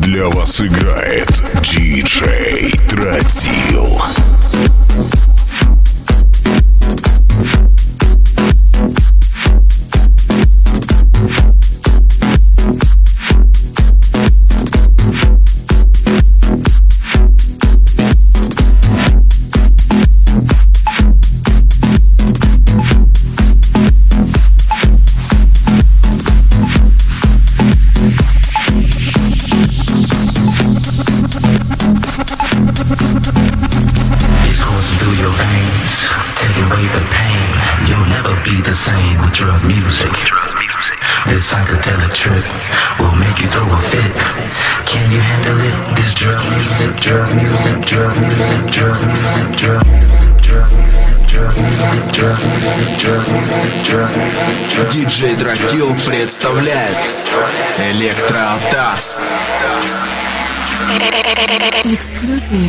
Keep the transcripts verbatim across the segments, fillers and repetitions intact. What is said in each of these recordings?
Для вас играет диджей Тротил. This psychedelic trip will make you throw a fit. Can you handle it? This drug music, drug music, drug music, drug music, drug music, drug music, drug music, drug music, drug music, drug music. диджей Тротил представляет Электро-Тас. Exclusive.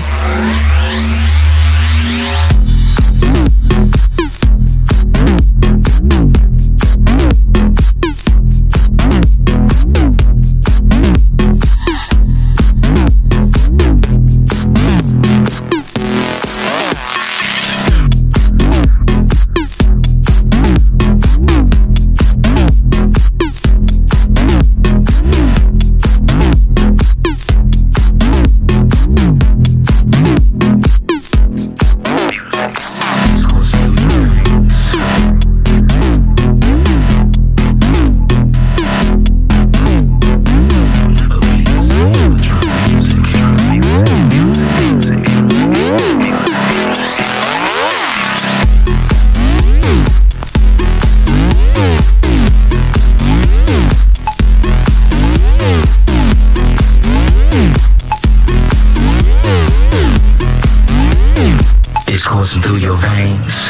Coursing through your veins.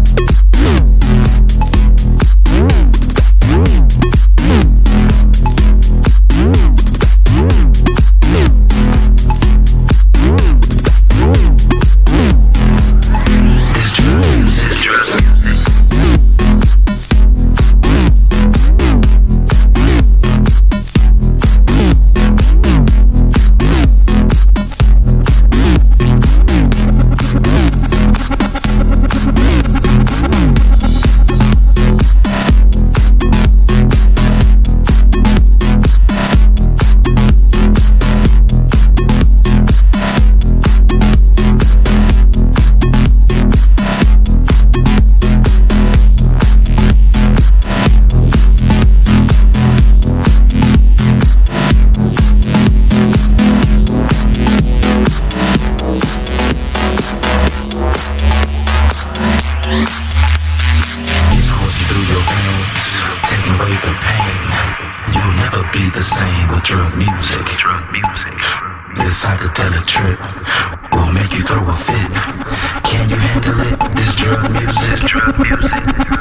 The same with drug music. Drug music. This psychedelic trip will make you throw a fit. Can you handle it? This drug music. Drug music.